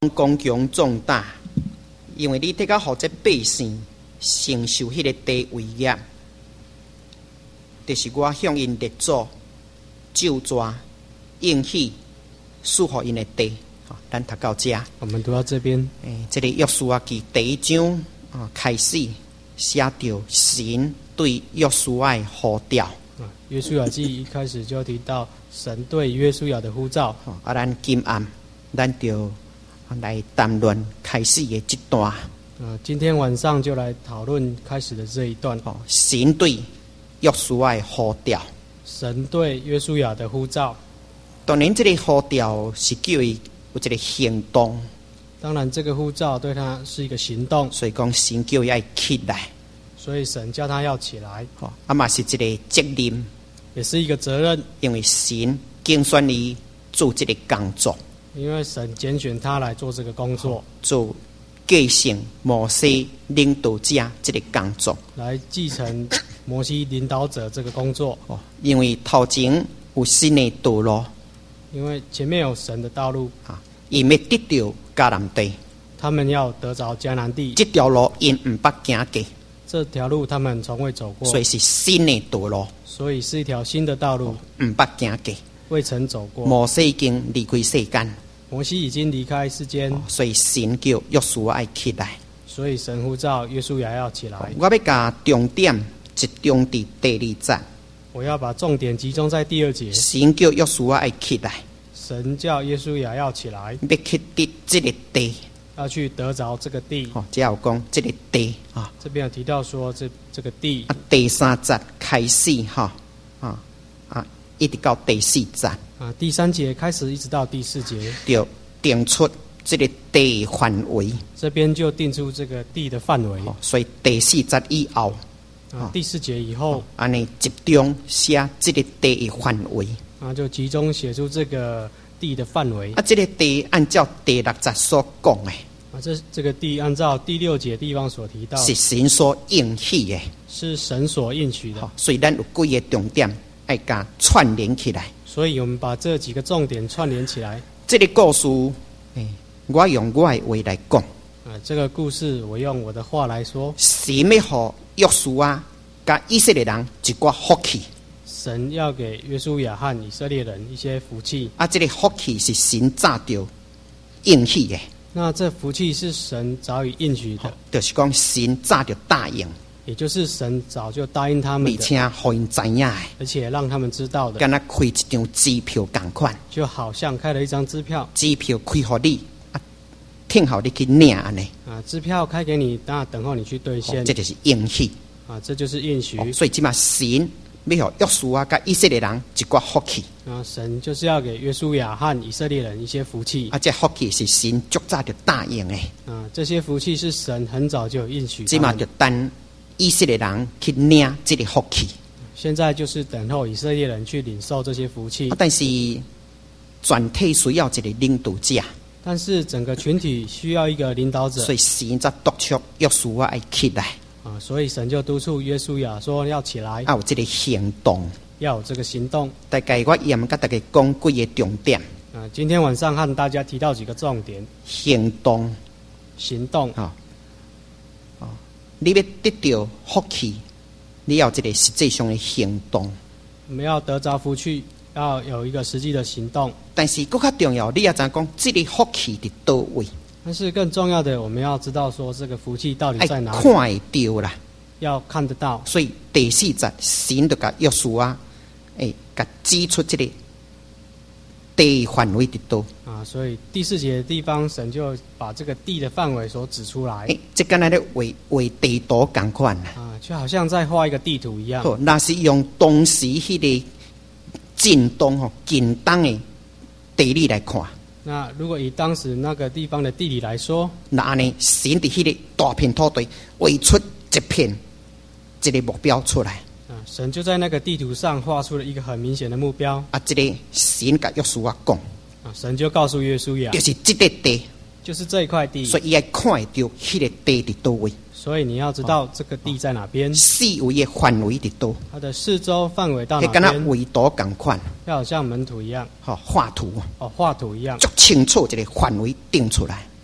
光强壮大，因为你得甲互这百姓承受迄个地位业，就是我向因列祖咒詛应许赐予因的地。咱读到这， 我们读到这边， 这个约书亚记第1章开始写到神对约书亚的呼召。 约书亚记一开始就提到神对约书亚的呼召。 咱今暗咱就来谈论开始的这段。 今天晚上就来讨论开始的这一段。 神对约书亚的呼召。 神对约书亚的呼召。 当然，这个呼召是叫伊有一个行动。 当然，这个呼召对他是一个行动。 所以讲，神叫伊要起来。 所以神叫他要起来。 嘛是一个责任， 也是一个责任。 因为神拣选伊做这个工作。 因为神拣选他来做这个工作， 做继承摩西领导者这个工作， 来继承摩西领导者这个工作。 因为头前有新的道路， 因为前面有神的道路， 因要得到迦南地， 他们要得着迦南地。 这条路因唔捌行过， 这条路他们从未走过， 所以是新的道路， 所以是一条新的道路， 唔捌行过。 未曾走过。 摩西已经离开世间， 摩西已经离开世间， 所以神叫约书亚起来。 所以神呼召约书亚要起来。 我要把重点集中在第2节。 我要把重点集中在第2节。 神叫约书亚起来。 神叫约书亚要起来， 要去得这个地， 要去得着这个地。 这有讲这个地这边有提到说这个地。 第3节开始一直到第4节。 第3节开始一直到第4节， 就定出这个地范围。 这边就定出这个地的范围。 所以第4节以后， 第4节以后， 安尼集中写这个地的范围。 就集中写出这个地的范围。 这个地按照第6节所讲的。 这个地按照第6节地方所提到， 是神所应许的， 是神所应许的。 所以咱有几个重点要甲串联起来。 所以我们把这几个重点串联起来。 这个故事，我用我的话来讲。 这个故事我用我的话来说。 神要予约书亚甲以色列人一寡福气。 神要给约书亚和以色列人一些福气。 这个福气是神早就应许的。 那这福气是神早已应许的， 就是讲神早就答应， 也就是神早就答应他们的， 而且互因知影的， 而且让他们知道的， 敢若开一张支票同款， 就好像开了一张支票， 支票开予你，听候你去领安尼。 支票开给你，那等候你去兑现， 这就是应许。 这就是应许。 所以即马神要予约书亚甲以色列人一寡福气。 神就是要给约书亚和以色列人一些福气。 这福气是神足早就答应的。 这些福气是神很早就有应许。 即马就等以色列人去领这个福气。 现在就是等候以色列人去领受这些福气。 但是全体需要一个领导者。 但是整个群体需要一个领导者。 所以神才督促约书亚要起来。 所以神就督促约书亚说要起来， 有这个行动， 要有这个行动。 大概我严跟大家讲几个重点。 今天晚上和大家提到几个重点。 行动，你要得到福气，你要有这个实际上的行动。 我们要得着福气，要有一个实际的行动。 但是更加重要，你要知讲这个福气伫倒位。 但是更重要的，我们要知道说这个福气到底在哪里， 看会到啦， 要看得到。 所以第4节神就甲约书亚，甲指出这个地范围伫倒。 所以第4节的地方，神就把这个地的范围所指出来。 这跟那咧画地图同款就好像在画一个地图一样。 那是用当时迄个近东的地理来看。 那如果以当时那个地方的地理来说， 那安尼神伫迄个大片土地画出一片这个目标出来。 神就在那个地图上画出了一个很明显的目标。 这个神甲约书亚讲， 神就告诉约书亚， 就是这个地， 就是这一块地。 所以伊要看会到迄个地伫倒位。 所以你要知道这个地在哪边， 四围的范围伫倒， 它的四周范围到哪边， 跟那围图同款， 要像门图一样， 画图画图一样， 足清楚一个范围定出来。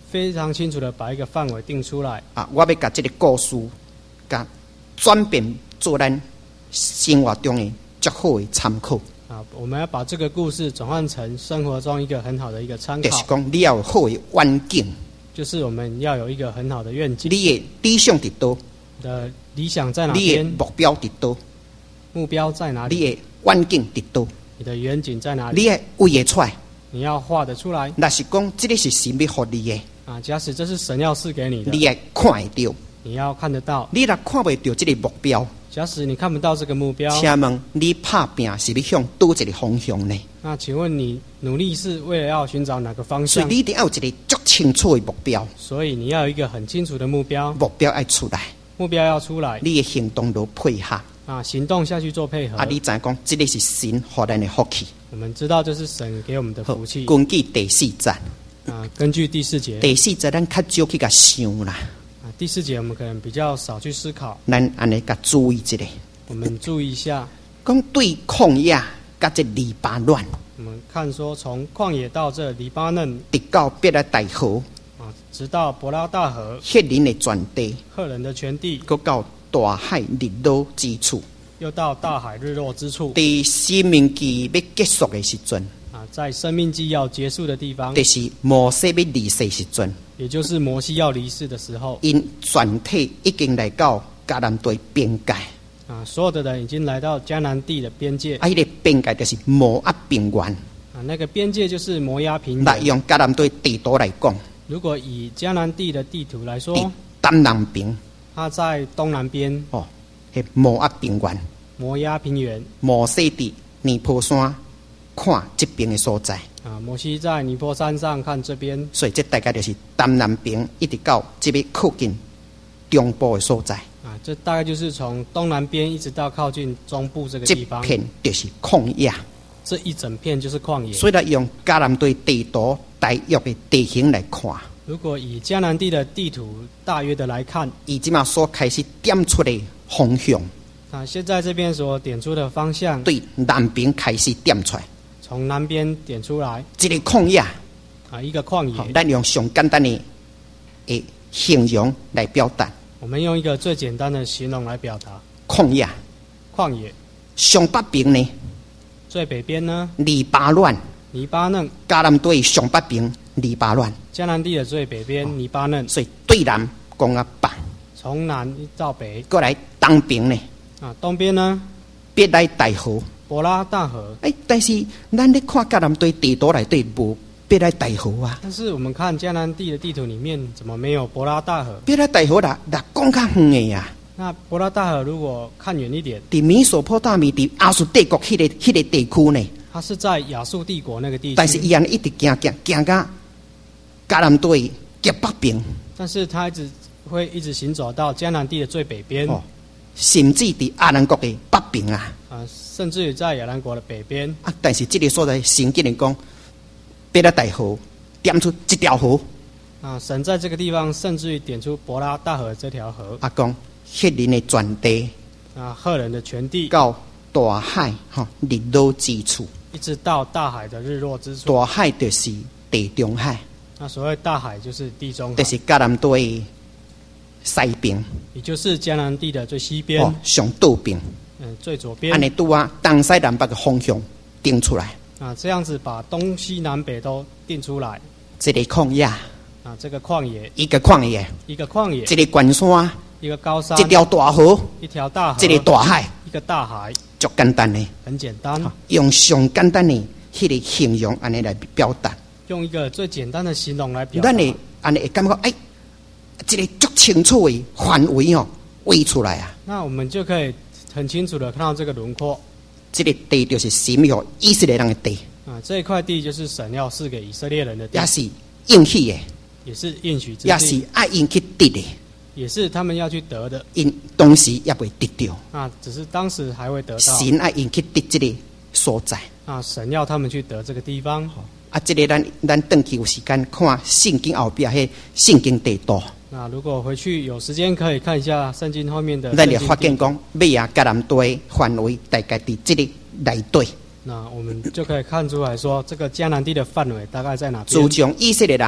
非常清楚的把一个范围定出来。 我要把这个故事，甲转变做咱生活中的较好的参考。 我们要把这个故事转换成生活中一个很好的一个参考。 就是讲，你要有好的愿景， 就是我们要有一个很好的愿景。 你的理想伫倒？ 你的理想在哪你的边？ 目标伫倒？ 目标在哪里？ 你的愿景伫倒？ 你的远景在哪里？ 你的画得出来？ 你要画得出来。 若是讲，这个是神要给你的。 假使这是神要赐给你的， 你要看得到， 你要看得到。 你若看不到这个目标， 假使你看不到这个目标， 请问你打拼是要向倒一个方向呢？ 那请问你努力是为了要寻找哪个方向？ 所以你一定要有一个足清楚的目标。 所以你要有一个很清楚的目标。 目标要出来， 目标要出来， 你的行动都配合。 行动下去做配合。 你知影讲，这个是神给咱的福气。 我们知道这是神给我们的福气。 根据第4节。 根据第4节。 第4节咱较少去甲想啦。 第4节我们可能比较少去思考。 咱安尼甲注意一下。 我们注意一下。 讲对旷野甲这黎巴嫩。 我们看说，从旷野到这黎巴嫩， 直到别的大河。 直到伯拉大河。 赫人的全地。 赫人的全地。 搁到大海日落之处。 又到大海日落之处。 在生命记要结束的时阵。 在生命记要结束的地方。 就是摩西要离世时阵。 也就是摩西要离世的时候。 因全体已经来到迦南地边界。 所有的人已经来到迦南地的边界。 那个边界就是摩押平原。 那个边界就是摩押平原。 那用迦南地地图来讲， 如果以迦南地的地图来说， 东南边， 它在东南边。 是摩押平原。 摩押平原。 摩西伫尼泊山看这边的所在。 摩西在尼泊山上看这边。 所以这大概就是东南边一直到这边靠近中部的所在。 这大概就是从东南边一直到靠近中部这个地方。 这片就是旷野。 这一整片就是旷野。 所以用迦南地地图大约的地形来看。 如果以迦南地的地图大约的来看， 以即马所开始点出的方向。 现在这边所点出的方向， 对南边开始点出来。 从南边点出来。 这个旷野。 一个旷野。 咱用上简单的形容来表达。 我们用一个最简单的形容来表达。 旷野。 旷野。 上北边呢？ 最北边呢？ 黎巴嫩。 黎巴嫩。 迦南地上北边，黎巴嫩。 迦南地的最北边，黎巴嫩。 所以对南讲啊北。 从南到北。 过来东边呢？ 东边呢？ 别来大河。 伯拉大河。 但是咱咧看迦南地地图内底无别来大河啊。 但是我们看迦南地的地图里面，怎么没有伯拉大河？ 别来大河啦，讲较远的呀。 那伯拉大河如果看远一点， 伫米索波大米伫亚述帝国迄个地区呢？ 它是在亚述帝国那个地区。 但是伊安一直行到迦南地极北边。 但是它一直行走到迦南地的最北边。 甚至伫亚兰国的北边啊。 甚至于在亚兰国的北边。 但是这个所在圣经里讲，别来大河点出一条河。 神在这个地方甚至于点出伯拉大河这条河。 讲赫人的全地。 赫人的全地。 到大海日落之处。 一直到大海的日落之处。 大海就是地中海。 所谓大海就是地中海。 就是迦南地西边。 也就是迦南地的最西边。 上倒边。 最左边。 安尼拄啊，东西南北的方向定出来。 这样子把东西南北都定出来。 这个旷野。 这个旷野。 一个旷野。 一个旷野。 这个关山。 一个高山。 一条大河。 一条大河。 这个大海。 一个大海。 足简单的。 很简单。 用上简单的迄个形容安尼来表达。 用一个最简单的形容来表达。 咱会安尼会感觉这个足清楚的范围画出来啊。 那我们就可以很清楚的看到这个轮廓。 这个地就是神要以色列人的地。 这一块地就是神要赐给以色列人的地。 也是应许的。 也是应许之地。 也是爱因去得的。 也是他们要去得的。 因当时也未得到。 只是当时还会得到。 神爱因去得这个所在。 神要他们去得这个地方。 这个咱回去有时间看圣经后边迄圣经地图。 如果回去有时间可以看一下圣经后面的。 咱就发现讲，美亚迦南地范围大概伫这个内底。 那我们就可以看出来说，这个迦南地的范围大概在哪边？ 自从以色列人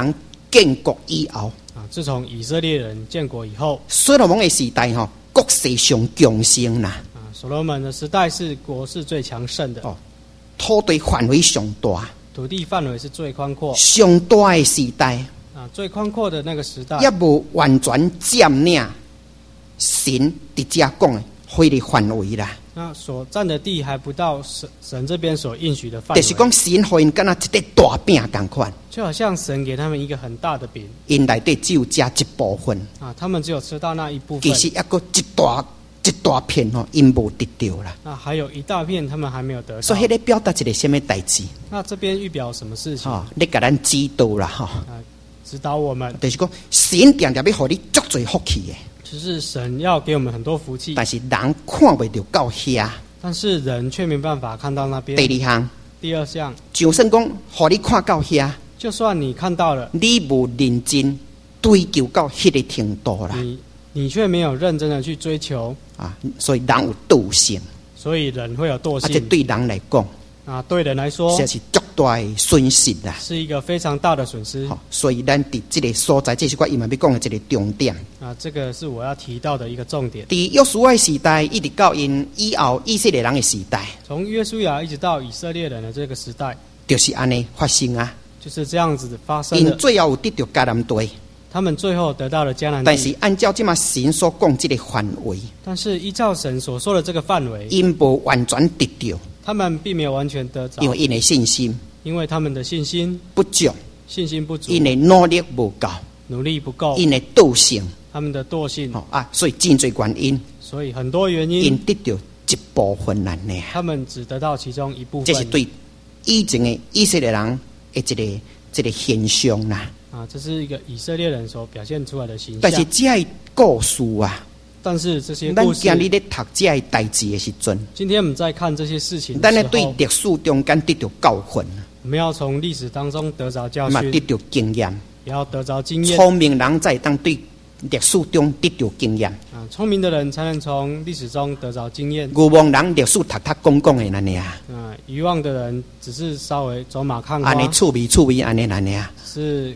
建国以后， 自从以色列人建国以后， 所罗门的时代国势上强盛啦。 所罗门的时代是国势最强盛的。 土地范围上大， 土地范围是最宽阔。 上大的时代最宽阔的那个时代， 也无完全占领神伫遮讲的迄个范围啦。 那所占的地还不到神这边所应许的范围。 就是讲神互因敢若一块大饼共款， 就好像神给他们一个很大的饼， 因内底只有食一部分他们只有吃到那一部分。 其实还佫一大片因无得到啦。 那还有一大片他们还没有得到。 所以迄个表达一个什么代志？ 那这边预表什么事情？ 你甲咱指导啦， 指导我们。 就是讲神定定要互你足侪福气的。 就是神要给我们很多福气， 但是人看袂到到遐， 但是人却没办法看到那边。 第二项， 就算讲，互你看到遐， 就算你看到了， 你无认真追求到迄个程度啦， 你却没有认真的去追求所以人有惰性， 所以人会有惰性。 这对人来讲， 对人来说， 这是足大的损失啦， 是一个非常大的损失。 所以咱伫这个所在，这是我伊嘛要讲的一个重点。 这个是我要提到的一个重点。 伫约书亚时代一直到因以后以色列人的时代， 从约书亚一直到以色列人的这个时代， 就是安尼发生啊， 就是这样子的发生的。 因最后有得到迦南地。 他们最后得到了迦南地， 但是按照这么神所讲这个范围， 但是依照神所说的这个范围， 因无完全得到， 他们并没有完全得着， 因为因的信心， 因为他们的信心不足， 信心不足， 因的努力不够， 努力不够， 因的惰性， 他们的惰性所以真侪原因， 所以很多原因， 因得到一部分人呢， 他们只得到其中一部分， 这是对以前的以色列人的一个现象啦。 这是一个以色列人所表现出来的形象。 但是这故事但是这些咱故事， 今日咧读这代志的时阵， 今天我们在看这些事情的咱咧时候， 对历史中间得到教训， 我们要从历史当中得着教训， 嘛得到经验， 也要得着经验。 聪明人才当对历史中得到经验。 聪明的人才能从历史中得着经验。 愚妄人历史读讲的安尼愚妄的人只是稍微走马看花， 安尼趣味安尼是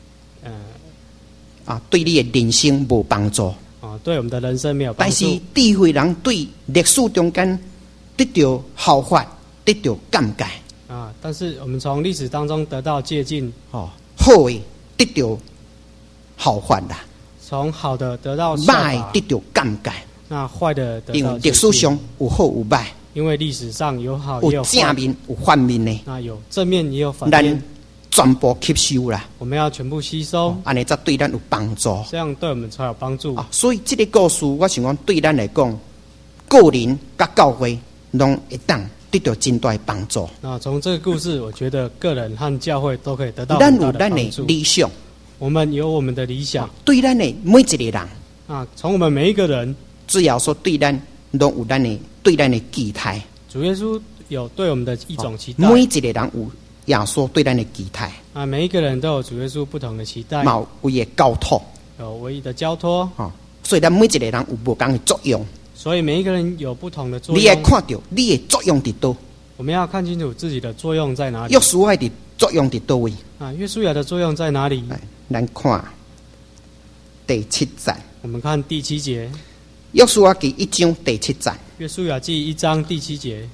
对你的人生无帮助。 对我们的人生没有帮助。 但是智慧人对历史中间得到效法，得到鉴戒。 但是我们从历史当中得到借鉴， 好的得到效法啦， 从好的得到效法， 歹得到鉴戒。 那坏的得到因为历史上有好有歹， 因为历史上有好也有坏， 有正面有反面呢。 那有正面也有反面。 全部吸收啦， 我们要全部吸收， 安尼才对咱有帮助。 这样对我们才有帮助。 所以这个故事，我想讲对咱来讲，个人甲教会拢会当得到真大的帮助。 那从这个故事，我觉得个人和教会都可以得到很大的帮助。 咱有咱的理想， 我们有我们的理想。 对咱的每一个人， 从我们每一个人， 只要说对咱拢有咱的对咱的期待。 主耶稣有对我们的一种期待。 每一个人有耶稣对咱的期待。 每一个人都有主耶稣不同的期待。 有唯一的交托， 有唯一的交托。 所以咱每一个人有不同的作用。 所以每一个人有不同的作用。 你要看到你的作用伫倒。 我们要看清楚自己的作用在哪里。 约书亚的作用伫倒位？ 约书亚的作用在哪里？ 咱看第7节。 我们看第7节。 约书亚记1章第7节。 约书亚记1章第7节。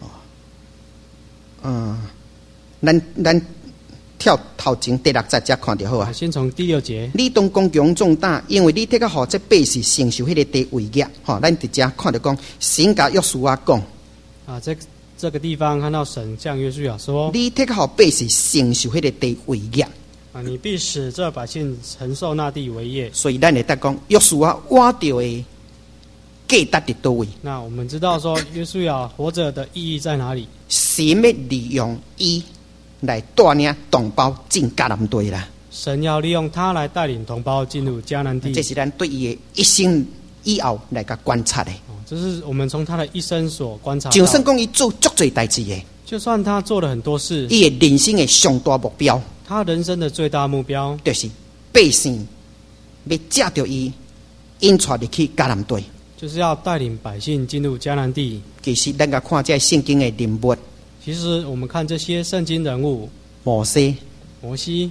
咱跳头前第6节才看就好啊。 先从第6节。 你当刚强壮胆，因为你得个好这百姓承受迄个地位业。咱伫遮看到讲，神甲约书亚讲。 这个地方看到神向约书亚说：“ 你得个好百姓承受迄个地为业。” 你必使这百姓承受那地为业。 所以咱会得讲，约书亚活着的价值伫倒位？ 那我们知道说，约书亚活着的意义在哪里？ 神要利用伊来带领同胞进迦南地啦。 神要利用他来带领同胞进入迦南地。 这是咱对伊的一生以后来个观察的。 这是我们从他的一生所观察到。 就算讲伊做足侪代志的， 就算他做了很多事， 伊的人生的上大目标， 他人生的最大目标就是百姓要借着伊引带入去迦南地， 就是要带领百姓进入迦南地。 其实咱个看这圣经的人物， 其实我们看这些圣经人物， 摩西、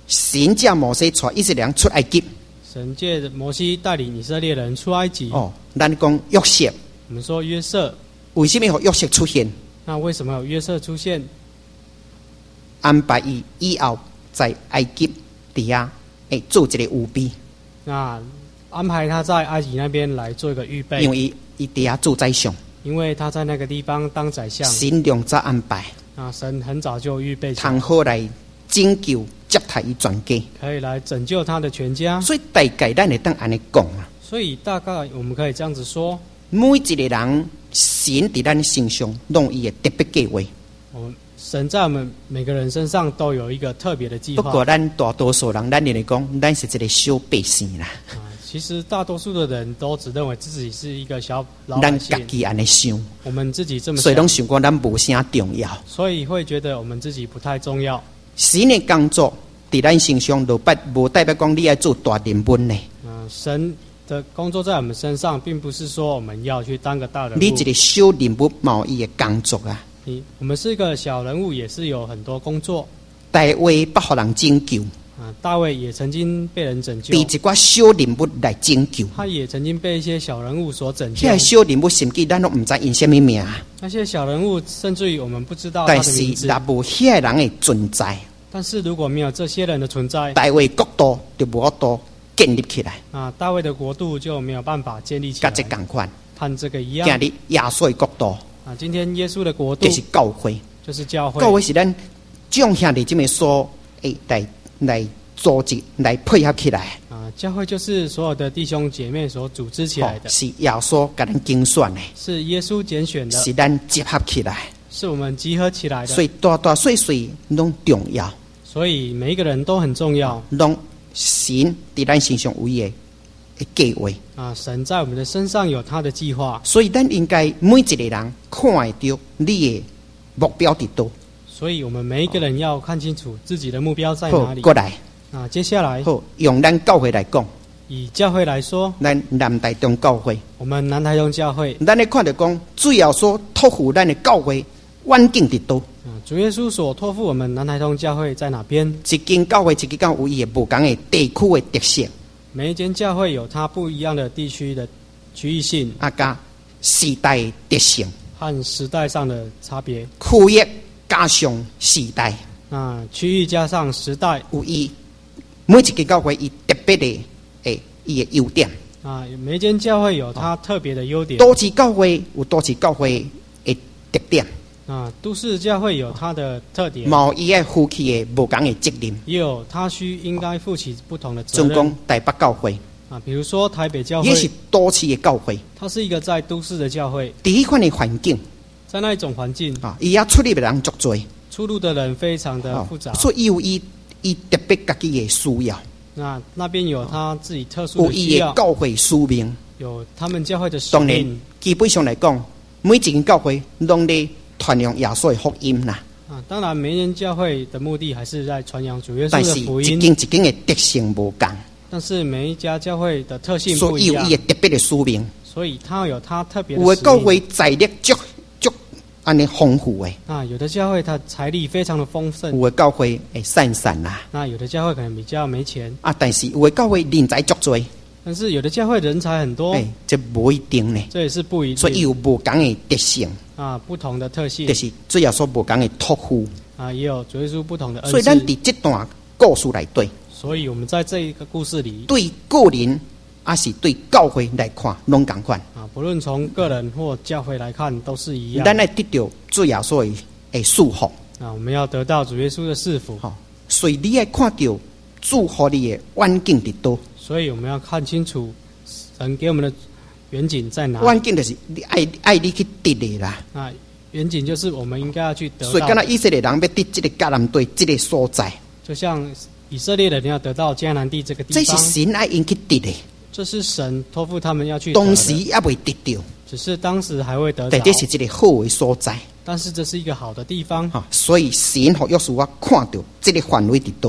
神叫摩西带以色列人出埃及。 神借着摩西带领以色列人出埃及。 咱讲约瑟， 我们说约瑟， 为什么有约瑟出现？ 那为什么有约瑟出现？ 安排伊以后在埃及底下，做一个预备。 那安排他在埃及那边来做一个预备， 因为伊底下做宰相， 因为他在那个地方当宰相， 神量早安排。 神很早就预备， 通好来拯救接替伊全家， 可以来拯救他的全家。 所以大概咱会当安尼讲啊。 所以大概我们可以这样子说， 每一个人神伫咱身上弄伊的特别计划。 神在我们每个人身上都有一个特别的计划。 不过咱大多数人，咱来讲，咱是一个小百姓啦。 其实大多数的人都只认为自己是一个小老百姓。 咱家己安尼想， 我们自己这么想， 所以拢想讲咱无啥重要， 所以会觉得我们自己不太重要。 神的工作伫咱身上，无代表讲你要做大人物呢。 神的工作在我们身上，并不是说我们要去当个大人物。 你一个小人物，冇伊的工作啊。 我们是一个小人物，也是有很多工作。 大卫不互人拯救， 大卫也曾经被人拯救， 被一寡小人物来拯救。 他也曾经被一些小人物所拯救。 遐小人物甚至咱都唔知因什么名。 那些小人物，甚至于我们不知道他的名字。 但是，若无遐人的存在， 但是如果没有这些人的存在， 大卫国度就无法度建立起来。 大卫的国度就没有办法建立起来。 甲这共款， 和这个一样。 今日耶稣的国度。 今天耶稣的国度就是教会， 就是教会。 教会是咱众兄弟姐妹所来组织、来配合起来。 教会就是所有的弟兄姐妹所组织起来的。 是耶稣给咱精选的， 是耶稣拣选的， 是咱集合起来， 是我们集合起来的。 所以大大小小拢重要。 所以每一个人都很重要。 拢神伫咱身上有伊的计划。 神在我们的身上有他的计划， 所以咱应该每一个人看得到你的目标伫倒。 所以我们每一个人要看清楚自己的目标在哪里。 过来， 接下来， 用咱教会来讲， 以教会来说， 咱南台中教会， 我们南台中教会， 咱来看到讲，主要所托付咱的教会环境伫倒。 主耶稣所托付我们南台中教会在哪边？ 一间教会一间教会有伊的不同的地区的特色。 每一间教会有它不一样的地区的区域性， 加时代的特性和时代上的差别。 区域加上时代， 区域加上时代， 有伊每一间教会伊特别的伊的优点。 每一间教会有它特别的优点。 都市教会有都市教会的特点。 都市教会有它的特点， 冇伊爱负起的无同的责任， 也有它应该负起不同的责任。 总讲台北教会比如说台北教会， 也是都市的教会， 它是一个在都市的教会。 第一款的环境， 在那一种环境伊也出入的人足多， 出入的人非常的复杂， 所以有伊特别家己的需要。 那边有他自己特殊的需要， 有伊的教会使命， 有他们教会的使命。 当然，基本上来讲，每一间教会拢在传扬耶稣的福音啦。 当然，每一间教会的目的还是在传扬主耶稣但是的福音。 一间一间的特性无同， 但是每一家教会的特性所以有不一样， 伊的特别的使命。 所以它有它特别的有的使命。 教会财力足安尼丰富的， 有的教会它财力非常的丰盛， 有的教会会散散啦。 有的教会可能比较没钱但是有的教会人才足多， 但是有的教会人才很多， 这无一定呢。 这也是不一定。 所以有无同的特性不同的特性， 就是主要说无同的托付也有主耶稣不同的恩赐。 所以咱伫这段故事来对， 所以我们在这一个故事里， 对个人还是对教会来看，拢同款。 不论从个人或教会来看，都是一样。 咱来得到主耶稣的祝福我们要得到主耶稣的赐福。 所以你要看到祝福你的环境伫倒。 所以我们要看清楚神给我们的远景在哪里。 环境就是你爱你去得的啦。 远景就是我们应该要去得到。 所以，刚才以色列人要得这个迦南地这个所在， 就像以色列人要得到迦南地这个地方， 这是神爱因去得的。 这是神托付他们要去得的， 当时也未得到， 只是当时还未得到。 但这是一个好的所在， 但是这是一个好的地方。 所以神和约书亚看到这个范围伫倒，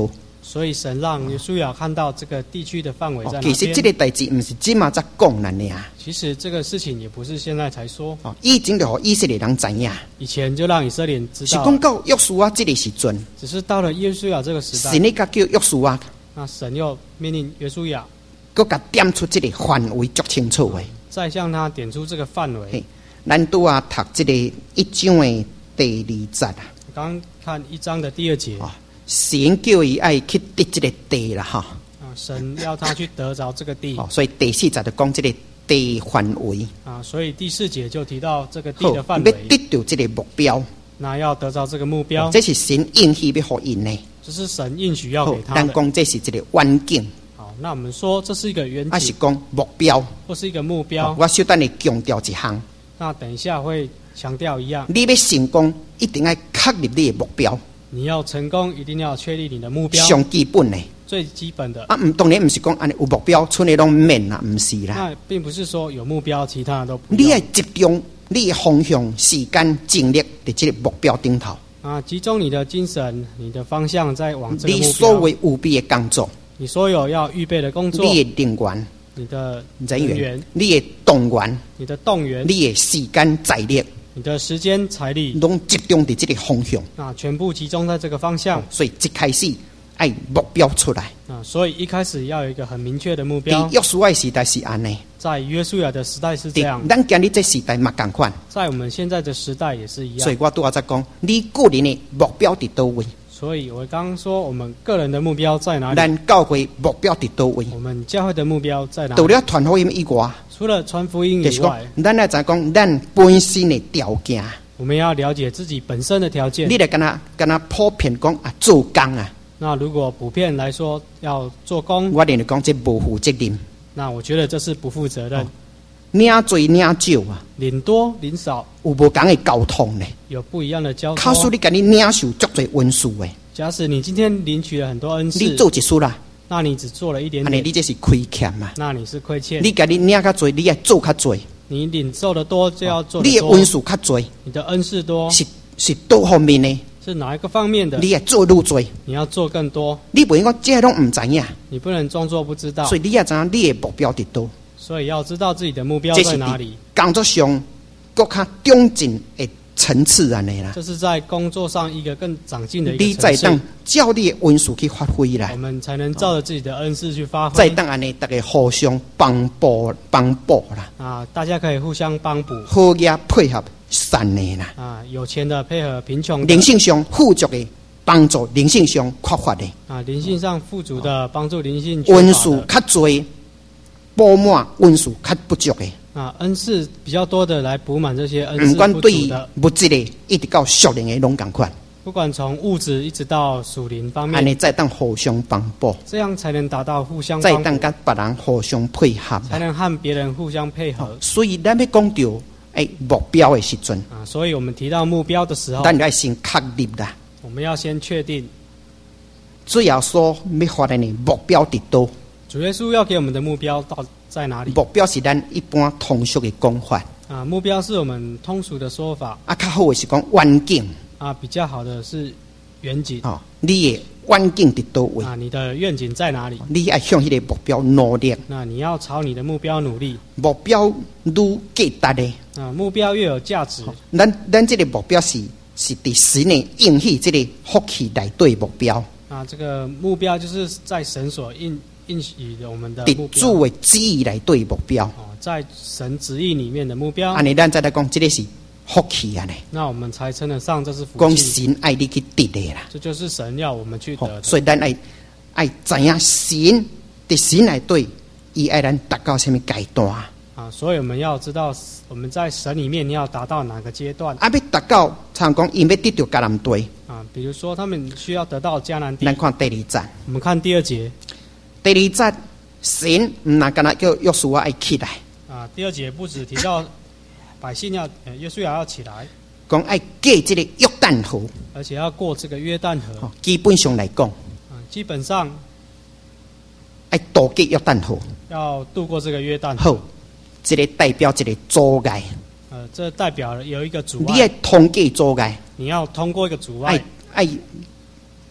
所以神让约书亚看到这个地区的范围在哪其实这边。 个代志不是即马才讲咱的啊， 其实这个事情也不是现在才说， 以前就予以色列人知影， 以前就让以色列人知是道了， 讲到约书亚这个时阵， 只是到了约书亚这个时代神，呢甲叫约书亚， 那神又命令约书亚佮甲点出这个范围足清楚的。 再向他点出这个范围嘿。咱拄啊读这个1章的第2节啊， 刚刚看1章的第2节神叫伊爱去得这个地啦哈， 神要他去得着这个地所以第4节就讲这个地范围， 所以第4节就提到这个地好， 的范要得围， 到这个目标， 那要得着这个目标， 这是神应许要互因的。 这是神应许要好给，他的。 咱讲这是一个远景， 好，那我们说这是一个远景， 还是讲目标？ 或是一个目标。 我小等你强调一项， 那等一下会强调一样， 你要成功，一定要确立你的目标， 你要成功，一定要确立你的目标， 上基本的。 最基本的。 当然不是讲安尼有目标，剩的拢免啦，不是啦。 那并不是说有目标，其他的都不你要要。 集中你的方向、时间、精力在这个目标顶头。 集中你的精神、你的方向，在往这个你目标。 所谓务必的工作， 你所有要预备的工作， 你的人员、 你的人员员、， 你的动员、 你的动员、 你的时间、财力， 你的时间、财力， 拢集中在这个方向。 全部集中在这个方向。 所以一开始爱目标出来。 所以一开始要有一个很明确的目标在。约书亚时代是安尼， 在约书亚的时代是这样， 咱今日这时代嘛同款。 在我们现在的时代也是一样。 所以我拄仔在讲，你个人的目标伫倒位？ 所以我刚刚说，我们个人的目标在哪里？ 咱教会目标伫倒位？ 我们教会的目标在哪里？ 除了传福音以外， 除了传福音就是讲以外， 咱来知讲咱本身的条件。 我们要了解自己本身的条件。 你来跟他普遍讲做工啊。 那如果普遍来说要做工， 我认为讲这无负责任。 那我觉得这是不负责任。 领多领少啊， 领多领少有无同的交通呢？ 有不一样的交假使通。 你甲你领受足侪恩赐的， 假使你今天领取了很多恩赐， 你做一束啦， 那你只做了一点安尼点， 你这是亏欠嘛？ 那你是亏欠。 你甲你领较侪，你要做较侪， 你领受的多就要做的多， 你的恩赐较侪， 你的恩赐多是多方面呢？ 是哪一个方面的？ 你要做愈侪， 你要做更多， 你不能讲这拢唔知影， 你不能装作不知道。 所以你要知影你的目标伫倒。 所以要知道自己的目标这是在哪里。 工作上更较中进的层次安尼啦。 这是在工作上一个更长进的一你个层次， 再当照你的恩赐去发挥啦我，们才能照着自己的恩赐去发再挥。 当安尼大家互相帮补啦， 大家可以互相帮补好嘢配合善的啦， 有钱的配合贫穷的灵性上富足的帮助灵性上缺乏的， 灵性上富足的帮助灵性缺恩乏的赐较多补满恩赐较不足的。 恩赐比较多的来补满这些恩不赐不管对于足的， 物质的，一直到属灵的拢共款， 不管从物质一直到属灵方面， 安尼再当互相帮补， 这样才能达到互相再帮补， 当甲别人互相配合。 才能和别人互相配合。 所以咱要讲到目标的时阵， 所以我们提到目标的时候， 咱就要先确立啦。 我们要先确定最后所要发展的目标伫倒。 主耶稣要给我们的目标到在哪里？ 目标是咱一般通俗的讲法， 目标是我们通俗的说法， 较好的是讲远景， 比较好的是远景。 你的远景伫倒位？ 你的愿景在哪里？ 你要向迄个目标努力。 那你要朝你的目标努力。 目标愈价值的， 目标越有价值。 咱这个目标是伫神的应许这个福气内底目标。 这个目标就是在神所应许的我们的目标， 主的旨意内底目标。 在神旨意里面的目标。 安尼，咱再来讲，这个是福气啊！呢， 那我们才称得上这是福讲气。 神爱你去得的啦， 这就是神要我们去得的。 所以咱爱知影神伫神内底，伊爱咱达到什么阶段所以我们要知道我们在神里面你要达到哪个阶段。 要达到，常讲因要得到迦南地。 比如说他们需要得到迦南地。 咱看第2节， 我们看第2节。 第2节，神唔那干那叫约书亚爱起来。 第2节不只提到百姓要约书亚要起来， 讲爱过这个约旦河， 而且要过这个约旦河。 基本上来讲， 基本上爱渡过约旦河， 要渡过这个约旦河。 好，这个代表一个阻碍。 这代表了有一个阻碍。 你要通过阻碍， 你要通过一个阻碍。 爱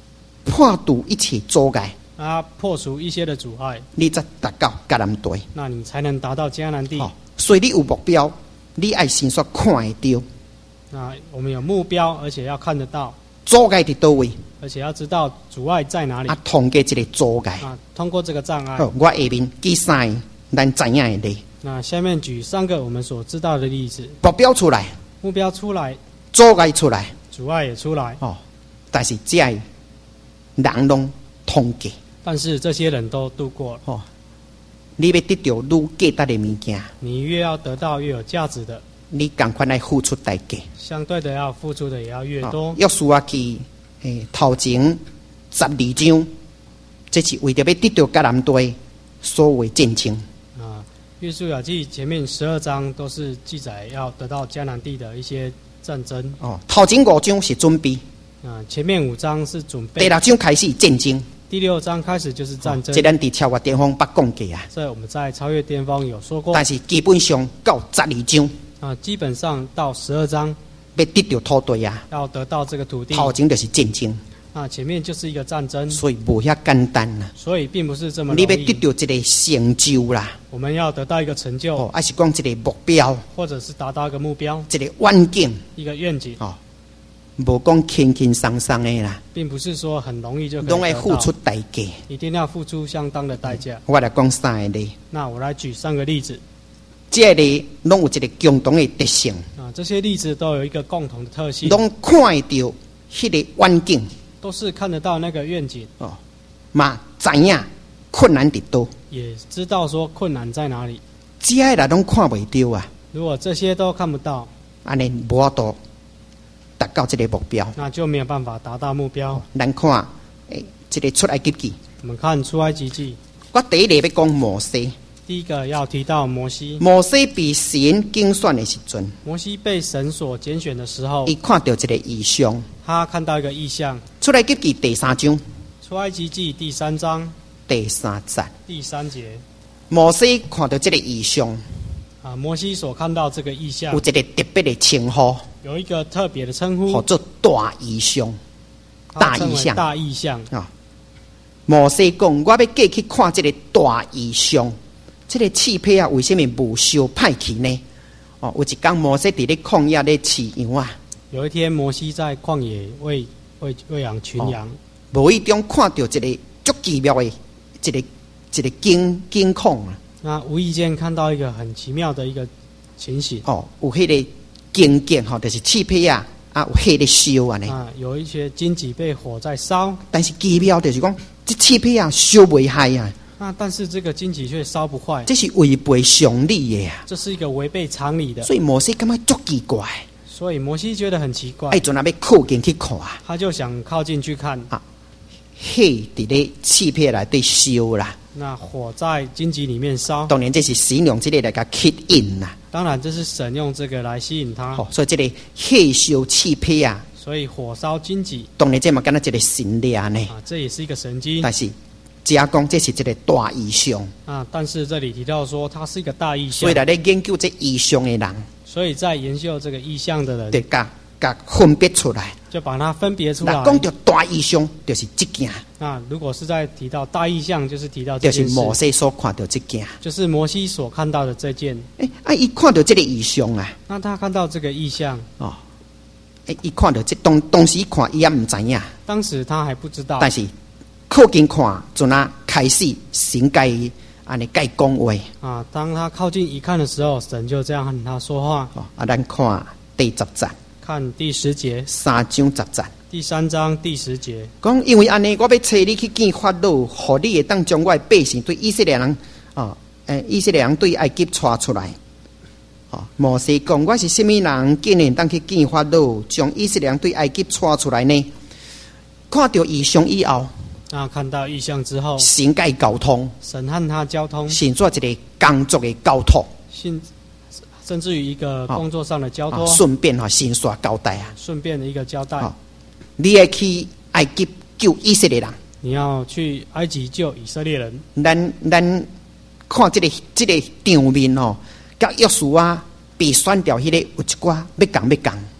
破除一切阻碍， 破除一些的阻碍， 你才达到迦南地。 那你才能达到迦南地。 所以你有目标，你爱先说看得到。 那我们有目标，而且要看得到。 阻碍伫倒位？ 而且要知道阻碍在哪里。 通过这个阻碍。 通过这个障碍。 我下面举3个咱知影的例。 那下面举3个我们所知道的例子。 目标出来， 目标出来， 阻碍出来， 阻碍也出来。 但是这人拢通过。 但是这些人都度过了。 你要得到愈价值的物件， 你越要得到越有价值的， 你赶快来付出代价。 相对的，要付出的也要越多。 约书亚记头前12章，这是为着要得到迦南地所谓战争。 约书亚记前面12章都是记载要得到迦南地的一些战争。 头前5章是准备。 前面5章是准备。 第6章开始战争。 第6章开始就是战争。 这咱伫超越巅峰捌讲过啊。 这我们在超越巅峰有说过。 但是基本上到12章。 基本上到12章。 要得到土地啊。 要得到这个土地。 头前就是战争。 前面就是一个战争。 所以无遐简单啊。 所以并不是这么容易。 你要得到这个成就啦。 我们要得到一个成就。 还是讲这个目标。 或者是达到一个目标。 这个远景。 一个愿景。 无讲轻轻松松的啦， 并不是说很容易就可以得到， 拢要付出代价， 一定要付出相当的代价。 我来讲3个例。 那我来举3个例子。 这个拢有一个共同的特性。 这些例子都有一个共同的特性。 拢看得到迄个远景， 都是看得到那个愿景。 嘛知影困难伫倒， 也知道说困难在哪里。 这个人拢看袂到啊。 如果这些都看不到， 安尼无法度达到这个目标， 那就没有办法达到目标。 咱看，这个出埃及记。 我们看出埃及记。 我第一例要讲摩西。 第一个要提到摩西。 摩西被神拣选的时阵， 摩西被神所拣选的时候， 伊看到一个异象。 他看到一个异象。 出埃及记第3章。 出埃及记第3章第3节。 第3节。 摩西看到这个异象。 摩西所看到这个异象， 有一个特别的称呼。 有一个特别的称呼， 叫做大异象。大异象。 大异象。 摩西讲：我要过去看这个大异象。这个刺配为什么无相歹去呢？有一天摩西伫咧旷野咧饲羊啊。 有一天摩西在旷野喂养群羊。 无意中看到一个足奇妙的一个景况啊。 那无意间看到一个很奇妙的一个情形。 有迄个经景就是刺配有火咧烧啊呢。 有一些荆棘被火在烧。 但是奇妙就是讲，这刺配烧袂害啊。 但是这个荆棘却烧不坏。 这是违背常理的啊。 这是一个违背常理的。 所以摩西感觉足奇怪。 所以摩西觉得很奇怪。 阵要靠近去看啊。 他就想靠近去看。 火伫咧刺配内底烧啦。 那火在荆棘里面烧， 当然这是神用这个来甲吸引啦。 当然这是神用这个来吸引他。 所以这个火烧刺配啊， 所以火烧荆棘， 当然这嘛敢若一个神力呢。 这也是一个神迹。 但是只讲这是一个大异象但是这里提到说它是一个大异象。 所以来咧研究这异象的人， 所以在研究这个异象的人， 得甲分别出来， 就把它分别出来。 讲到大异象，就是这件。 如果是在提到大异象，就是提到这件事， 就是摩西所看到这件， 就是摩西所看到的这件。 伊看到这个异象啊。 那他看到这个异象伊看到这当时看伊也唔知影。 当时他还不知道。 但是靠近看，阵开始神甲伊安尼甲伊讲话当他靠近一看的时候，神就这样和他说话。 咱看第10节。 看第10节 ，3章10节。 第3章第10节， 讲因为安尼，我要找你去见法老，互你会当将我的百姓对以色列人以色列人对埃及带出来。摩西讲：我是什么人，竟然当去见法老，将以色列人对埃及带出来呢？看到异象以后， 看到异象之后， 神甲伊交通， 神和他交通， 神做一个工作的交托。 甚至于一个工作上的交托， 顺便神煞交代顺便的一个交代。 你要去埃及救以色列人， 你要去埃及救以色列人。 咱看这个场面甲约书亚被选掉，迄个有一寡要讲。 我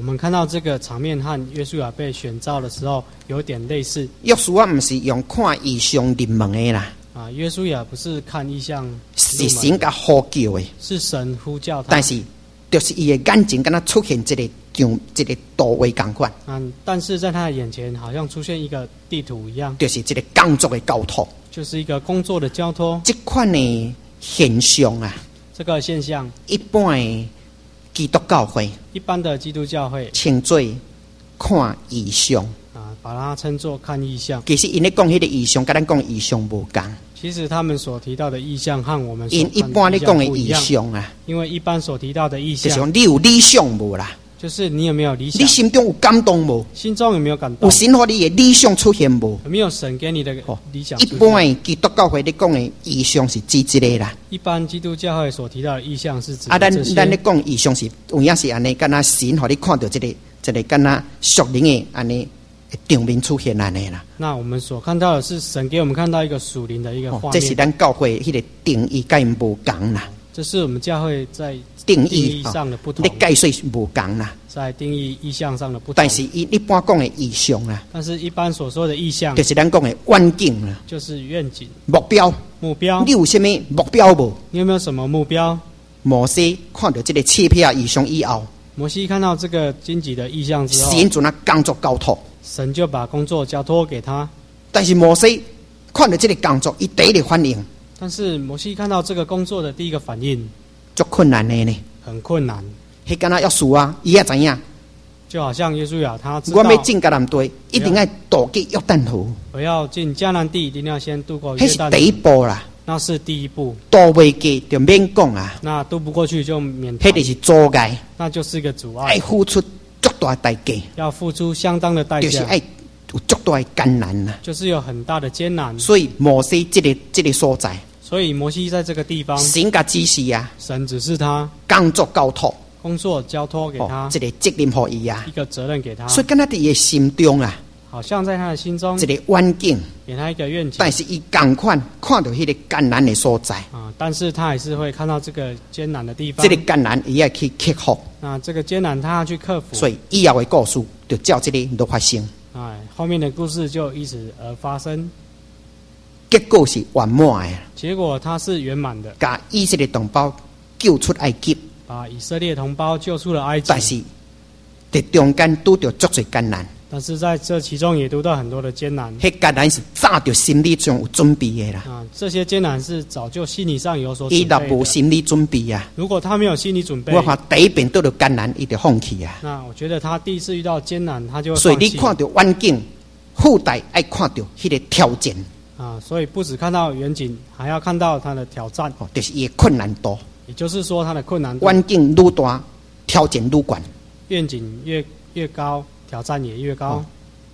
们看到这个场面和约书亚被选召的时候有点类似。 约书亚不是用看异象入门的啦， 约书亚不是看异象入门， 是神甲呼叫的， 是神呼叫他。 但是就是伊的眼睛敢若出现一个图画同款。 但是在他的眼前好像出现一个地图一样， 就是一个工作的交托， 就是一个工作的交托。 这款的现象啊， 这个现象， 一般的基督教会， 一般的基督教会称作看异象把它称作看异象。 其实因咧讲迄个异象，甲咱讲异象无共。 其实他们所提到的意象和我们因一般咧讲的异象啊， 因为一般所提到的意象， 就是讲你有理想无啦？ 就是你有没有理想？ 你心中有感动无？ 心中有没有感动？ 有神和你的理想出现无？ 有没有神给你的理想出现？ 一般的基督教会咧讲的异象是指这个啦。 一般基督教会所提到的意象是指咱咧讲异象是有影是安尼，敢若神和你看到这个敢若属灵的安尼场面出现安尼啦。 那我们所看到的是神给我们看到一个属灵的一个画面， 这是咱教会迄个定义甲因无共啦。 这是我们教会在定义上的不同， 咧解说无共啦。 在定义意象上的不同， 但是一般讲的异象啊， 但是一般所说的意象， 就是咱讲的远景啦， 就是愿景、 目标。你有什么目标无？ 你有没有什么目标？ 摩西看到这个切片异象以后， 摩西看到这个荆棘的异象之后， 神就拿工作交托， 神就把工作交托给他。 但是摩西看到这个工作，伊第一个反应， 但是摩西看到这个工作的第一个反应， 足困难的呢， 很困难。 迄敢若约书亚，伊也知影， 就好像约书亚他知道， 我要进迦南地，一定要渡过约旦河。 我要进迦南地，一定要先渡过约旦河。 迄是第一步啦， 那是第一步。 渡袂过就免讲啊。 那渡不过去就免。 迄就是阻碍， 那就是一个阻碍。 爱付出足大代价， 要付出相当的代价， 就是爱有足大的艰难呐。 就是有很大的艰难。 所以摩西这个所在， 所以摩西在这个地方， 神甲指示啊， 神指示他工作交托。 工作交托给他， 这个责任给伊啊， 一个责任给他。 所以跟他的心中啊， 好像在他的心中， 这个远景， 给他一个愿景。 但是伊同款看到迄个艰难的所在但是他还是会看到这个艰难的地方。 这个艰难伊要去克服。 那这个艰难他要去克服。 所以以后的故事就照这个都发生。 后面的故事就因此而发生。 结果是圆满的。 结果他是圆满的， 把以色列同胞救出埃及。 把以色列同胞救出了埃及， 但是在中间拄到足侪艰难。 但是在这其中也读到很多的艰难。 迄艰难是早就心理上有准备的啦。 这些艰难是早就心理上有所准备的。 伊若无心理准备啊， 如果他没有心理准备， 我看第一遍遇到艰难，伊就放弃啊。 那我觉得他第一次遇到艰难，他就会放弃。 所以你看到远景，附带爱看到迄个挑战所以不只看到远景，还要看到他的挑战。 就是伊的困难度。 也就是说，他的困难度， 远景愈大，挑战愈悬。 愿景越高，挑战也越高。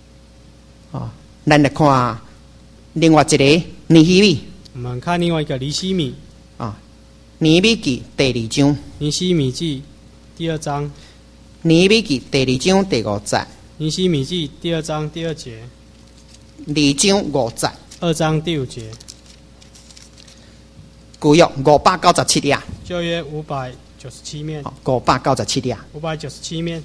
咱来看另外一个尼希米。 我们看另外一个尼希米。 尼希米记第2章。 尼希米记第2章。 尼希米记第2章第5节。 尼希米记第2章第2节。 2章5节。 2章第5节。 旧约597页。 旧约597面。 597页。 597面。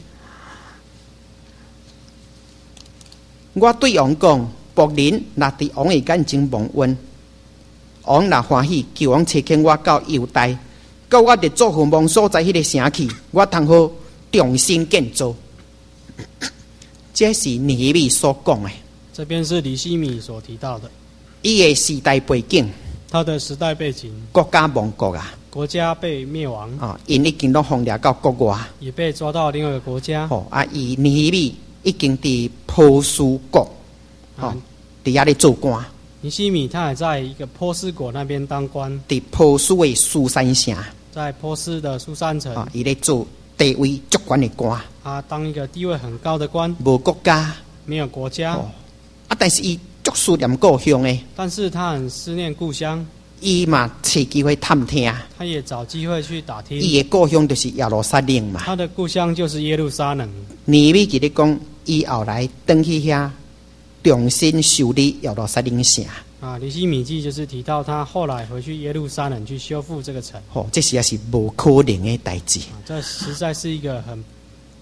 我对王讲：僕人若伫王的眼前蒙恩，王若欢喜，求王差遣我到犹大，到我伫做父王所在迄个城去，我通好重新建造。这是尼希米所讲的。 这边是尼希米所提到的。 伊的时代背景。 他的时代背景。 国家亡国啊。 国家被灭亡。 因已经都放掠到国外。 也被抓到另外一个国家。 伊尼希米已经伫波斯国，伫遐咧做官。 尼希米他还在一个波斯国那边当官。 伫波斯的苏珊城。在波斯的苏珊城。 伊咧做地位足悬的官。 他当一个地位很高的官。 无国家。 没有国家。 但是伊足思念故乡的。 但是他很思念故乡。 伊嘛找机会探听。 他也找机会去打听。 伊的故乡就是耶路撒冷嘛。 他的故乡就是耶路撒冷。 尼希米记咧讲，伊后来登去遐，重新修理耶路撒冷城。 尼希米记就是提到他后来回去耶路撒冷去修复这个城。 这实在是无可能的代志。 这实在是一个很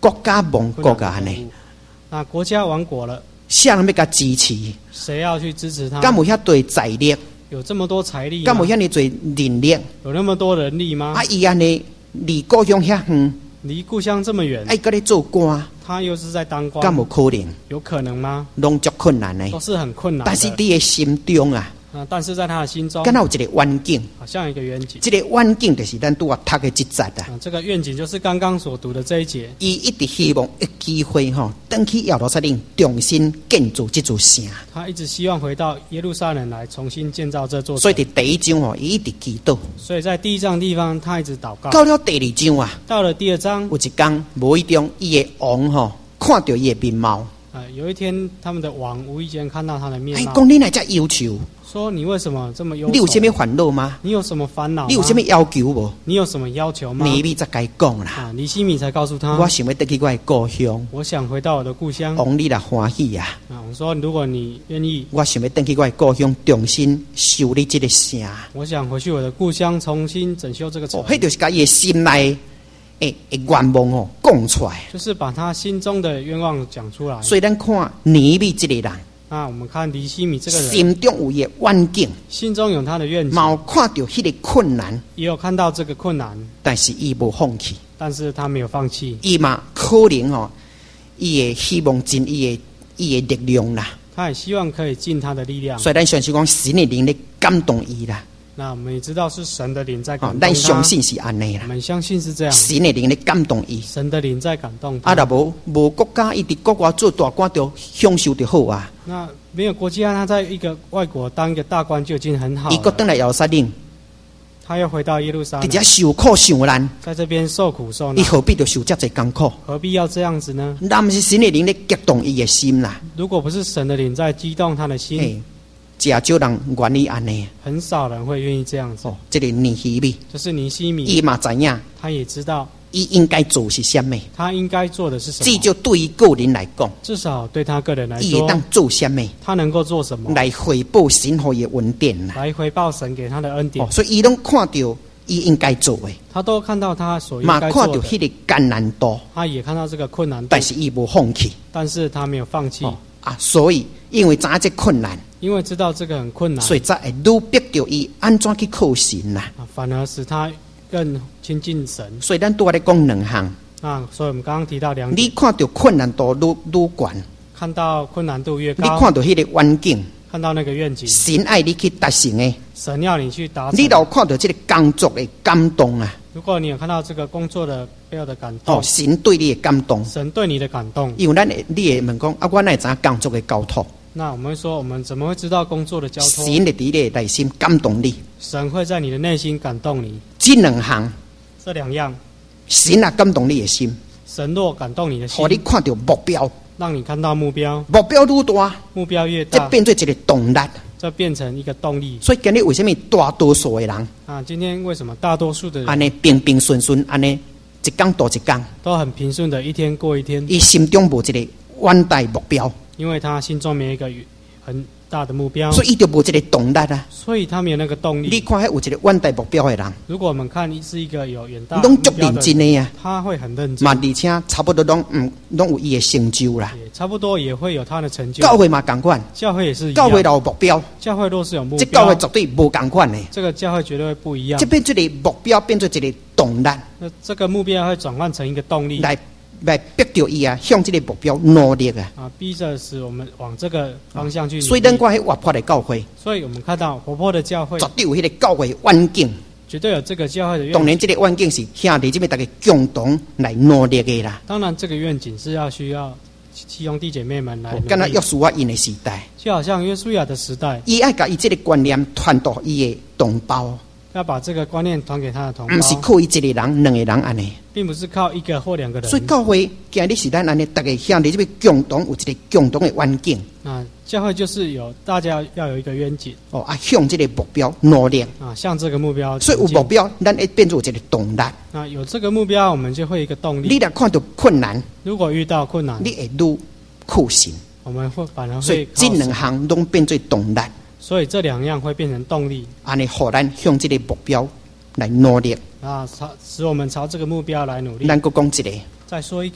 国家亡国啊安尼， 那国家亡国了， 啥人要甲支持？ 谁要去支持他？ 敢有遐多财力？ 有这么多财力吗？ 敢有遐尼多人力？ 有那么多人力吗？ 啊，伊安尼离故乡遐远， 离故乡这么远， 爱搁咧做官， 他又是在当官， 敢有可能？ 有可能吗？ 拢足困难的， 都是很困难的。 但是伫个心中啊， 但是在他的心中， 敢有一个远景， 好像一个远景。 这个远景就是咱拄啊读的这节啊。 这个愿景就是刚刚所读的这一节。 伊一直希望有机会回去耶路撒冷重新建造这座城。 他一直希望回到耶路撒冷来重新建造这座城。 所以伫第一章伊一直祈祷。 所以在第一章地方，他一直祷告。 到了第二章啊， 到了第二章， 有一天无意中伊的王看到伊的面貌。 有一天，他们的王无意间看到他的面貌。 讲你哪只忧愁？ 说你为什么这么忧愁？ 你有什么烦恼吗？ 你有什么烦恼？ 你有什么要求无？ 你有什么要求吗？ 尼米才该讲啦。 尼希米才告诉他， 我想要回去我的故乡。 我想回到我的故乡。 王你来欢喜啊！ 我说如果你愿意， 我想要回去我的故乡，重新修理这个城。 我想回去我的故乡，重新整修这个城。 迄就是把伊的心内愿望讲出来， 就是把他心中的愿望讲出来。 所以咱看尼米这个人， 我们看尼希米这个人， 心中有一个愿景， 心中有他的愿景， 冇看到迄个困难， 也有看到这个困难， 但是伊无放弃， 但是他没有放弃。 伊嘛可能伊会希望尽伊的力量啦， 他也希望可以尽他的力量。 所以咱相信讲神的灵咧感动伊啦。 那我们也知道是神的灵在感动他， 咱相信是安尼啦。 我们相信是这样， 神的灵咧感动伊， 神的灵在感动他。 若无国家，伊伫国外做大官就享受就好啊。 那没有国家，他在一个外国当一个大官就已经很好了。 伊搁回来耶路撒冷， 他又回到耶路撒冷， 伫遮受苦受难， 在这边受苦受难， 伊何必就受遮侪艰苦？ 何必要这样子呢？ 那不是神的灵咧激动伊的心啦。 如果不是神的灵在激动他的心， 真少人愿意安尼， 很少人会愿意这样子。 这个尼希米， 就是尼希米， 伊嘛知影， 他也知道， 伊应该做是什么， 他应该做的是什么。 至少对于个人来讲， 至少对他个人来说， 伊会当做什么？ 他能够做什么来回报神给伊的恩典啦？ 来回报神给他的恩典。 所以伊拢看到伊应该做的， 他都看到他所应嘛该做的， 看到迄个艰难度， 他也看到这个困难度， 但是伊无放弃， 但是他没有放弃。 所以因为知影这困难， 因为知道这个很困难， 所以才会愈逼着伊安怎去靠神啦。 反而使他更亲近神。 所以咱拄仔咧讲两项。 所以我们刚刚提到两点。 你看到困难度愈高， 看到困难度越高， 你看到迄个远景， 看到那个愿景， 神爱你去达成的， 神要你去达成。 你有看到这个工作的感动啊？ 如果你有看到这个工作的背后的感动， 神对你的感动， 神对你的感动， 因为你会问讲我哪会知影工作的交托？ 那我们会说，我们怎么会知道工作的交托？ 神会伫你的内心感动你， 神会在你的内心感动你。 这两项， 这两样， 神也感动你的心， 神若感动你的心， 让你看到目标， 让你看到目标， 目标愈大， 目标越这大， 变做一个动力， 这变成一个动力。 所以今日为什么大多数的人今天为什么大多数的人安尼平平顺顺，安尼一天多一天， 都很平顺的一天过一天？ 伊心中无一个远大目标， 因为他心中没有一个很大的目标， 所以伊就无一个动力啊。 所以他没有那个动力。 你看，迄有一个远大目标的人， 如果我们看是一个有远大拢足认真的啊， 他会很认真， 嘛而且差不多拢有伊的成就啦。 也差不多也会有他的成就。 教会嘛同款， 教会也是一样， 教会有目标， 教会若是有目标， 这教会绝对无同款的。 这个教会绝对会不一样。 这变做一个目标，变做一个动力， 那这个目标会转换成一个动力， 来逼着伊啊，向这个目标努力啊。 逼着使我们往这个方向去努力。 所以咱看迄活泼的教会， 所以我们看到活泼的教会， 绝对有迄个教会远景， 绝对有这个教会的愿景。 当然，这个远景是兄弟姊妹大家共同来努力的啦。 当然，这个愿景是需要兄弟姐妹们来努力。 跟他约书亚因的时代， 就好像约书亚的时代， 伊爱甲伊这个观念传到伊的同胞， 要把这个观念传给他的同胞， 不是靠伊一个人、两个人安尼。 并不是靠一个或两个人。 所以教会今日时代安尼，大家兄弟姊妹共同有一个共同的远景。 教会就是大家要有一个愿景向这个目标努力向这个目标。 所以有目标，咱会变做一个动力。 有这个目标，我们就会有一个动力。 你若看到困难， 如果遇到困难， 你会愈靠神， 我们反而会。 所以这两项拢变做动力。 所以这两样会变成动力， 安尼，互咱向这个目标来努力。 使我们朝这个目标来努力。 咱再讲一个， 再说一个，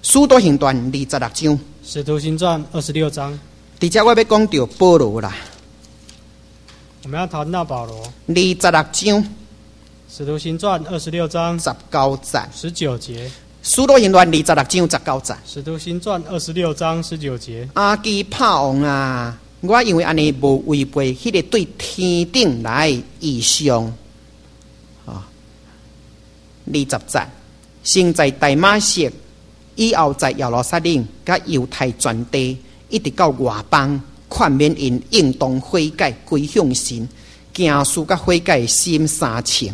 使徒行传26章， 使徒行传26章， 伫遮我要讲到保罗啦。 我们要谈到保罗。 26章使徒行传26章 19节， 19节。 使徒行传26章19节。 使徒行传26章19节。 阿基帕王啊，我因为安尼无违背迄个对天顶来的意象，啊，20节，先在大马色，以后在耶路撒冷、甲犹太全地，一直到外邦，劝勉因应当悔改归向神，行事甲悔改心相称。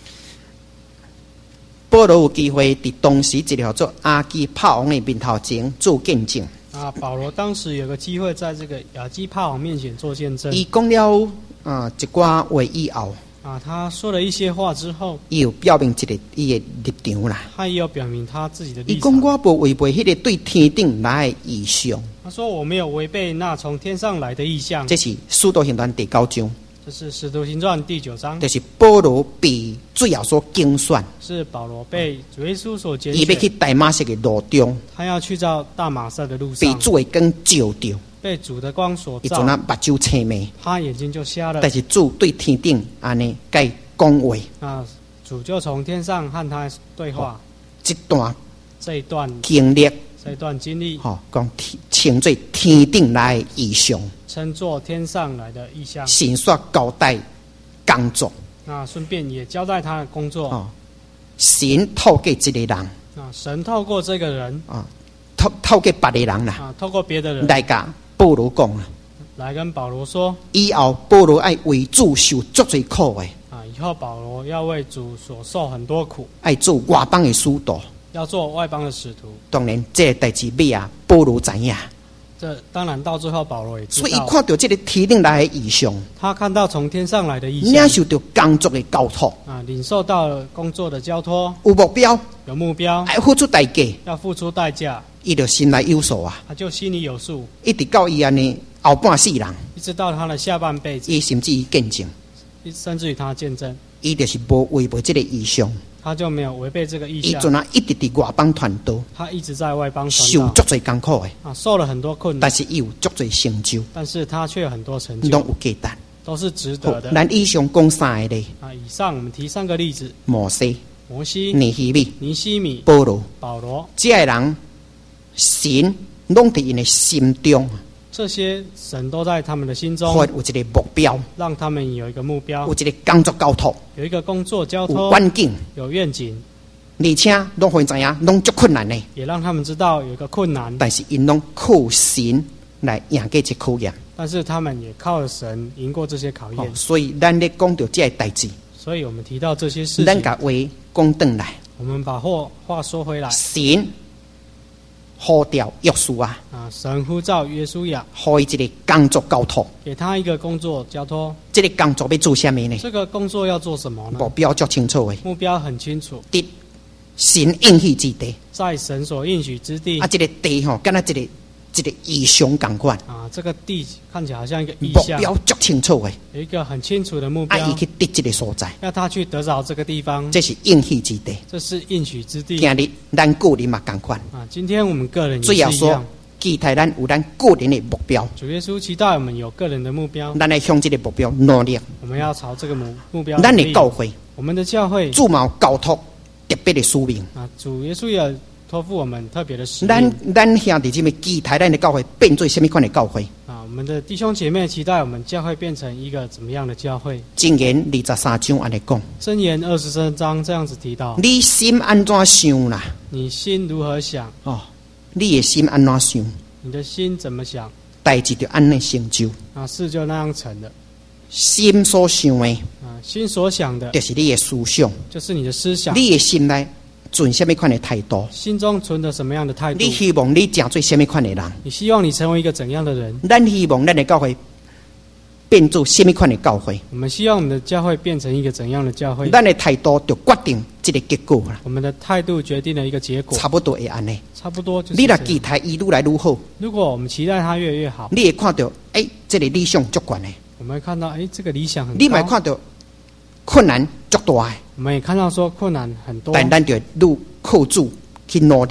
保罗有机会伫当时一个做阿基帕王的面头前做见证。 保罗当时有个机会在这个亚基帕王面前做见证。 伊讲了一寡话以后， 他说了一些话之后， 伊有表明一个伊的立场啦。 他也有表明他自己的立场。 伊讲我无违背迄个对天顶来的意象。 他说我没有违背那从天上来的意象。 这是使徒行传第9章。 这是使徒行传第9章。 就是保罗被最后所拣选。 是保罗被主耶稣所拣选。 伊要去大马色的路中。 他要去到大马色的路上。 被主的光照着。 被主的光所照。 伊阵啊目睭青眉。 他眼睛就瞎了。 但是主对天顶安尼该讲话。 主就从天上和他对话。 这一段经历。 讲称作天顶来的意象。 称作天上来的意象。 神所交代工作。 顺便也交代他的工作。 神透过这个人。 神透过这个人。 透过别的人啦。 透过别的人。 来甲保罗讲啦。 来跟保罗说。 以后保罗爱为主受足多苦的。 以后保罗要为主所受很多苦。 爱做外邦的使徒。 要做外邦的使徒。 当然，这个代志尾啊，保罗知影。 这当然到最后保罗也知道。 所以看到这个天顶来的异象， 他看到从天上来的异象， 领受到工作的交托。 领受到了工作的交托。 有目标。 有目标。 爱付出代价。 要付出代价。 伊就心内有数啊。 他就心里有数。 一直到伊安尼后半世人。 一直到他的下半辈子。 伊甚至于见证。 甚至于他见证。 伊就是无违背这个异象。 他就没有违背这个意象。 伊阵啊一直伫外邦传道。 他一直在外邦传道。 受足多艰苦的。 受了很多困难。 但是伊有足多成就。 但是他却有很多成就。 拢有价值。 都是值得的。 咱以上讲三个咧。 以上我们提3个例子。 摩西、尼希米、保罗。这个人，神拢伫因的心中。 这些神都在他们的心中， 有一个目标， 让他们有一个目标， 有一个工作交托， 有一个工作交托， 有远景， 有愿景， 而且拢会知影，拢足困难的， 也让他们知道有一个困难， 但是因拢靠神来赢过这考验， 但是他们也靠着神赢过这些考验。 所以咱咧讲到这个代志， 所以我们提到这些事情， 咱把话讲转来， 我们把话说回来， 神呼召约书亚， 神呼召约书亚， 给伊一个工作交托， 给他一个工作交托。 这个工作要做什么呢？ 这个工作要做什么呢？ 目标足清楚的， 目标很清楚。 伫神应许之地， 在神所应许之地。 这个地敢若一个异象同款。 这个地看起来好像一个异象。 目标足清楚的， 有一个很清楚的目标。 伊去得这个所在， 要他去得着这个地方。 这是应许之地。 这是应许之地。 今日咱个人嘛同款。 今天我们个人也是一样。 最后说，期待咱有咱个人的目标。 主耶稣期待我们有个人的目标。 咱来向这个目标努力。 我们要朝这个目标。 咱的教会， 我们的教会， 主嘛交托特别的使命。 主耶稣也托付我们特别的使命。 咱兄弟姐妹期待咱的教会变做什么款的教会？ 我们的弟兄姐妹期待我们教会变成一个怎么样的教会？ 箴言23章安尼讲。 箴言23章这样子提到。 你心安怎想啦？ 你心如何想？ 你的心安怎想？ 你的心怎么想？ 代志就安尼成就。 事就那样成了。 心所想的。 心所想的。 就是你的思想。 就是你的思想。 你的心内存什么款的态度？ 心中存着什么样的态度？ 你希望你成做什么款的人？ 你希望你成为一个怎样的人？ 咱希望咱的教会变做什么款的教会？ 我们希望我们的教会变成一个怎样的教会？ 咱的态度就决定这个结果啦。 我们的态度决定了一个结果。 差不多会安尼。 差不多就是。 你若期待伊愈来愈好。 如果我们期待他越来越好， 你会看到，这个理想足悬的。 我们会看到，这个理想很高。 你会看到困难足大的。 我们也看到说困难很多。 但咱就愈靠主去努力啦。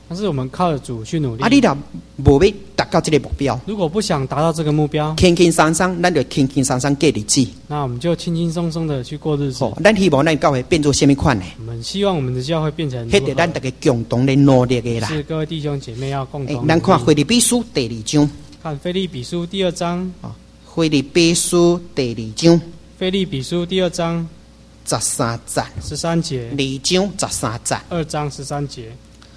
但是我们靠着主去努力。 啊，你若无要达到这个目标， 如果不想达到这个目标， 轻轻松松，咱就轻轻松松过日子。 那我们就轻轻松松的去过日子。 咱希望咱教会变做什么款呢？ 我们希望我们的教会变成如迄个咱大家共同的努力的啦。 是各位弟兄姐妹要共同努力。 咱看腓立比书第2章。 看腓立比书第2章。 腓立比书第2章。 腓立比书第2章 13节。 13节。 2章13节。 2章13节。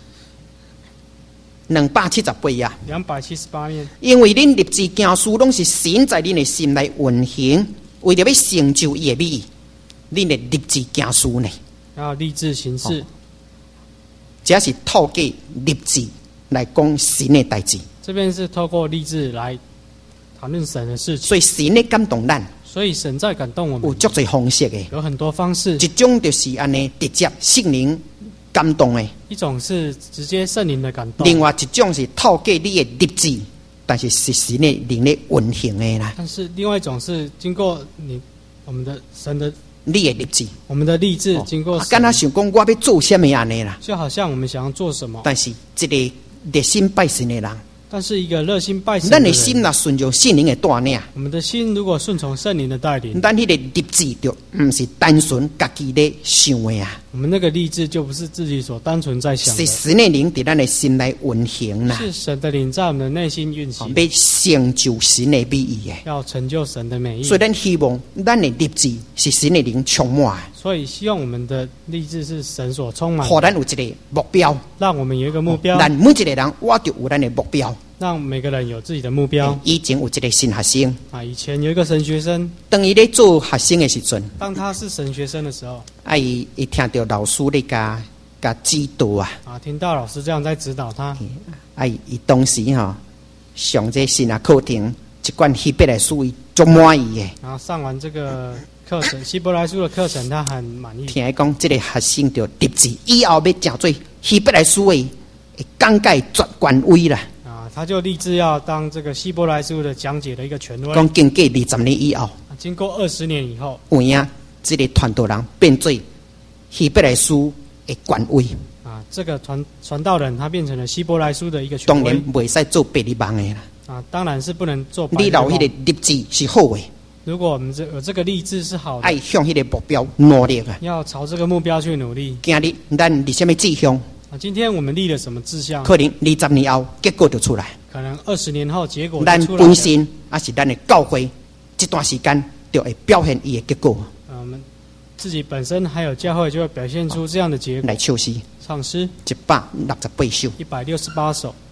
278页。 278页。 因为恁立志行事，拢是神在恁的心内运行，为了要成就伊的美意，恁的立志行事呢？ 要立志行事。 这是透过立志来讲神的代志。 这边是透过立志来谈论神的事情。 所以神的感动咱。 所以神在感动我们。 有足多方式的。 有很多方式。 一种就是安尼直接圣灵感动的。 一种是直接圣灵的感动。 另外一种是透过你的立志，但是是神的灵的运行的啦。 但是另外一种是经过我们的神的。 你的立志， 我们的立志经过神。 敢若想讲我要做什么安尼啦？ 就好像我们想要做什么。 但是一个热心拜神的人。 但是一个热心拜神的人， 咱的心若顺从圣灵的带领， 我们的心如果顺从圣灵的带领， 咱迄个立志就不是单纯家己咧想的啊。 我们那个立志就不是自己所单纯在想的， 是神的灵在咱的心内运行啦。 是神的灵在我们的内心运行， 要成就神的美意的， 要成就神的美意。 所以咱希望咱的立志是神的灵充满的。 所以希望我们的立志是神所充满的， 让咱有一个目标， 让我们有一个目标。 咱每一个人我就有咱的目标。 让每个人有自己的目标。 以前有一个神学生以前有一个神学生， 当伊咧做学生的时阵， 当他是神学生的时候， 伊听到老师咧甲指导啊， 听到老师这样在指导他， 伊当时上这神学课程，一贯希伯来书伊足满意的。 然后上完这个课程，希伯来书的课程，他很满意。 听讲，这个学生就立志以后要成做希伯来书的讲解权威啦。 他就立志要当这个希伯来书的讲解的一个权威。 讲经过20年以后， 经过20年以后， 有影这个传道人变做希伯来书的权威。 这个传道人他变成了希伯来书的一个权威。 当然袂使做白日梦的啦。当然是不能做白日梦。 你有迄个立志是好的。 如果我们有这个立志是好的， 爱向迄个目标努力啊！ 要朝这个目标去努力。 今日咱立什么志向？ 今天我们立了什么志向？ 可能20年后结果就出来。 可能20年后结果就咱出来了。 本身还是咱的教会，这段时间就会表现伊的结果。 我们自己本身还有教会就会表现出这样的结果。 来唱诗， 唱诗 168首 ，168首。